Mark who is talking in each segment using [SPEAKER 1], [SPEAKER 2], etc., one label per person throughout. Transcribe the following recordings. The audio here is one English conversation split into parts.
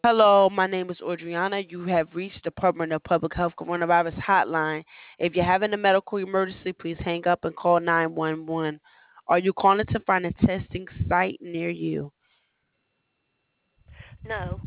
[SPEAKER 1] Hello, my name is Audriana. You have reached Department of Public Health Coronavirus Hotline. If you're having a medical emergency, please hang up and call 911. Are you calling to find a testing site near you?
[SPEAKER 2] No,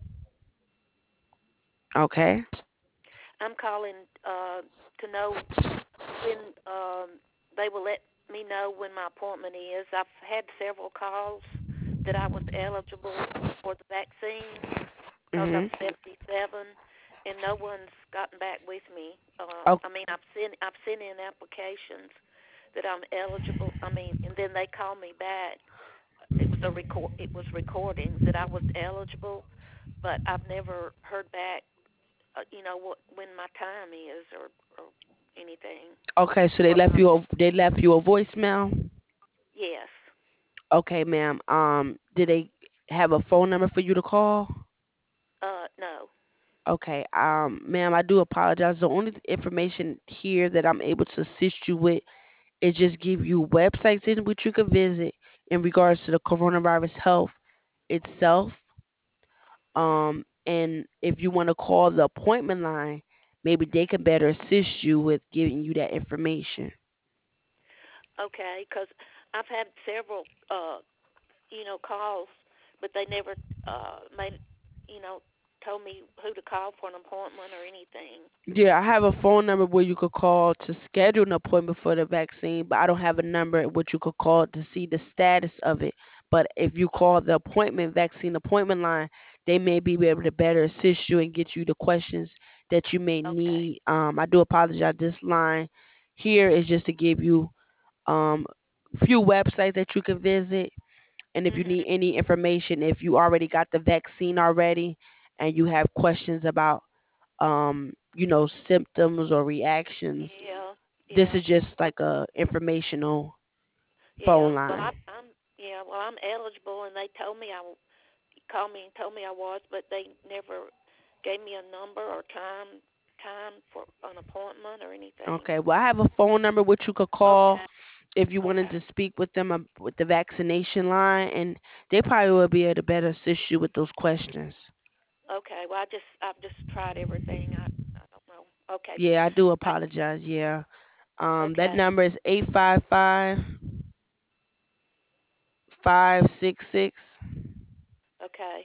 [SPEAKER 1] Okay.
[SPEAKER 2] I'm calling to know when they will let me know when my appointment is. I've had several calls that I was eligible for the vaccine because I'm
[SPEAKER 1] Mhm.
[SPEAKER 2] 77, and no one's gotten back with me.
[SPEAKER 1] Oh,
[SPEAKER 2] I mean, I've sent in applications that I'm eligible. I mean, and then they call me back. It was recordings that I was eligible, but I've never heard back. When my time is or anything.
[SPEAKER 1] okay. So they
[SPEAKER 2] Or
[SPEAKER 1] left
[SPEAKER 2] my
[SPEAKER 1] you. They left you a voicemail.
[SPEAKER 2] yes.
[SPEAKER 1] Okay, ma'am. Did they have a phone number for you to call?
[SPEAKER 2] No.
[SPEAKER 1] Okay. Ma'am, I do apologize. The only information here that I'm able to assist you with it just give you websites in which you can visit in regards to the coronavirus health itself. And if you want to call the appointment line, maybe they can better assist you with giving you that information.
[SPEAKER 2] Okay, because I've had several calls, but they never made you know told me who to call for an appointment or anything.
[SPEAKER 1] Yeah, I have a phone number where you could call to schedule an appointment for the vaccine, but I don't have a number at which you could call to see the status of it. But if you
[SPEAKER 2] Oh,
[SPEAKER 1] call the vaccine appointment line, they may be able to better assist you and get you the questions that you may
[SPEAKER 2] okay.
[SPEAKER 1] need. I do apologize. This line here is just to give you um few websites that you can visit, and if you
[SPEAKER 2] Mhm.
[SPEAKER 1] need any information, if you already got the vaccine already and you have questions about symptoms or reactions,
[SPEAKER 2] Yeah.
[SPEAKER 1] this
[SPEAKER 2] Yeah.
[SPEAKER 1] is just like a informational phone
[SPEAKER 2] Yeah. Well,
[SPEAKER 1] line.
[SPEAKER 2] I'm yeah. Well, I'm eligible, and they told me called me and told me I was, but they never gave me a number or time for an appointment or anything.
[SPEAKER 1] Okay, well, I have a phone number which you could call
[SPEAKER 2] Okay.
[SPEAKER 1] if you wanted
[SPEAKER 2] Okay.
[SPEAKER 1] to speak with them with the vaccination line, and they probably will be able to better assist you with those questions.
[SPEAKER 2] Okay. Well, I've just tried everything. I don't know. Okay.
[SPEAKER 1] Yeah, I do
[SPEAKER 2] I,
[SPEAKER 1] apologize. Yeah. That
[SPEAKER 2] okay.
[SPEAKER 1] number is 855-566-5333.
[SPEAKER 2] Okay.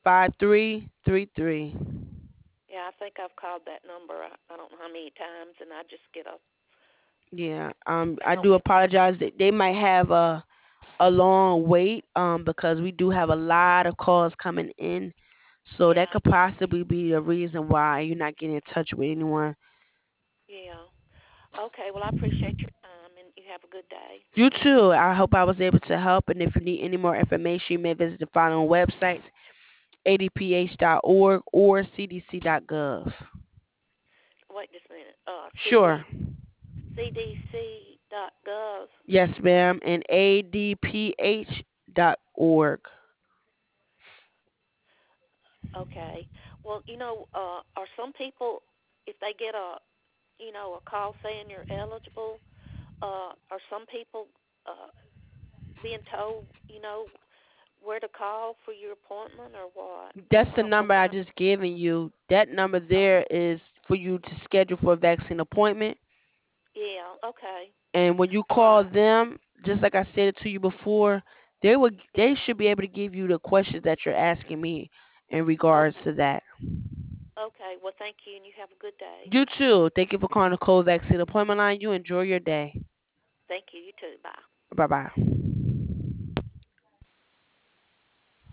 [SPEAKER 2] Yeah, I think I've called that number. I don't know how many times, and I just get a.
[SPEAKER 1] Yeah.
[SPEAKER 2] I
[SPEAKER 1] I
[SPEAKER 2] don't
[SPEAKER 1] do
[SPEAKER 2] get.
[SPEAKER 1] apologize. They might have a long wait because we do have a lot of calls coming in. So that
[SPEAKER 2] Yeah.
[SPEAKER 1] could possibly be the reason why you're not getting in touch with anyone.
[SPEAKER 2] Yeah. Okay. Well, I appreciate your time, and you have a good day.
[SPEAKER 1] You too. I hope I was able to help. And if you need any more information, you may visit the following websites: adph.org or cdc.gov.
[SPEAKER 2] Wait just a minute.
[SPEAKER 1] Sure.
[SPEAKER 2] CDC.gov.
[SPEAKER 1] Yes, ma'am. And adph.org.
[SPEAKER 2] Okay. Well, are some people, if they get a call saying you're eligible, are some people uh, being told, where to call for your appointment or what?
[SPEAKER 1] That's the
[SPEAKER 2] Or
[SPEAKER 1] number I
[SPEAKER 2] when?
[SPEAKER 1] just given you. That number there
[SPEAKER 2] Okay.
[SPEAKER 1] is for you to schedule for a vaccine appointment.
[SPEAKER 2] Yeah. Okay.
[SPEAKER 1] And when you
[SPEAKER 2] All
[SPEAKER 1] call
[SPEAKER 2] right.
[SPEAKER 1] them, just like I said it to you before, they
[SPEAKER 2] Yeah.
[SPEAKER 1] should be able to give you the questions that you're asking me in regards
[SPEAKER 2] Okay.
[SPEAKER 1] to that.
[SPEAKER 2] Okay. Well, thank you, and you have a good day.
[SPEAKER 1] You too. Thank you for calling the cold vaccine appointment line. You enjoy your day.
[SPEAKER 2] Thank you. You too. Bye.
[SPEAKER 1] Bye bye.